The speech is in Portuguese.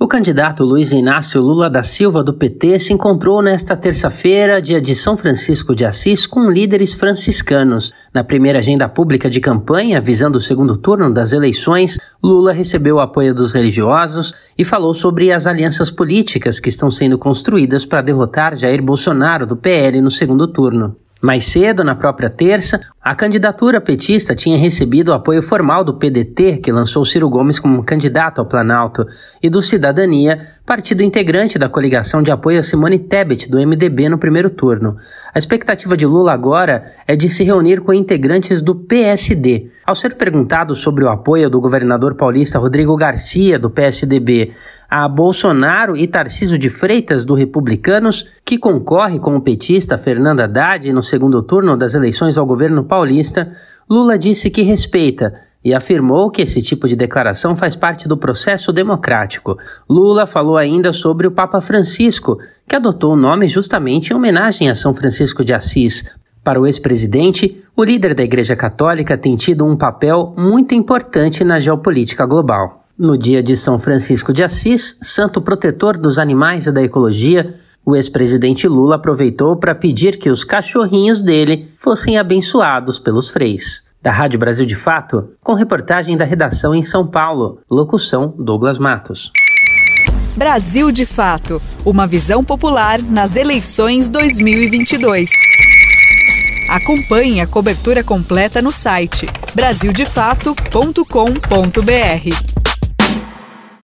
O candidato Luiz Inácio Lula da Silva, do PT, se encontrou nesta terça-feira, dia de São Francisco de Assis, com líderes franciscanos. Na primeira agenda pública de campanha, visando o segundo turno das eleições, Lula recebeu o apoio dos religiosos e falou sobre as alianças políticas que estão sendo construídas para derrotar Jair Bolsonaro, do PL, no segundo turno. Mais cedo, na própria terça, a candidatura petista tinha recebido o apoio formal do PDT, que lançou Ciro Gomes como candidato ao Planalto, e do Cidadania, partido integrante da coligação de apoio a Simone Tebet, do MDB, no primeiro turno. A expectativa de Lula agora é de se reunir com integrantes do PSD. Ao ser perguntado sobre o apoio do governador paulista Rodrigo Garcia, do PSDB, a Bolsonaro e Tarcísio de Freitas, do Republicanos, que concorre com o petista Fernando Haddad no segundo turno das eleições ao governo paulista, Lula disse que respeita e afirmou que esse tipo de declaração faz parte do processo democrático. Lula falou ainda sobre o Papa Francisco, que adotou o nome justamente em homenagem a São Francisco de Assis. Para o ex-presidente, o líder da Igreja Católica tem tido um papel muito importante na geopolítica global. No dia de São Francisco de Assis, santo protetor dos animais e da ecologia, o ex-presidente Lula aproveitou para pedir que os cachorrinhos dele fossem abençoados pelos freis. Da Rádio Brasil de Fato, com reportagem da redação em São Paulo, locução Douglas Matos. Brasil de Fato, uma visão popular nas eleições 2022. Acompanhe a cobertura completa no site brasildefato.com.br.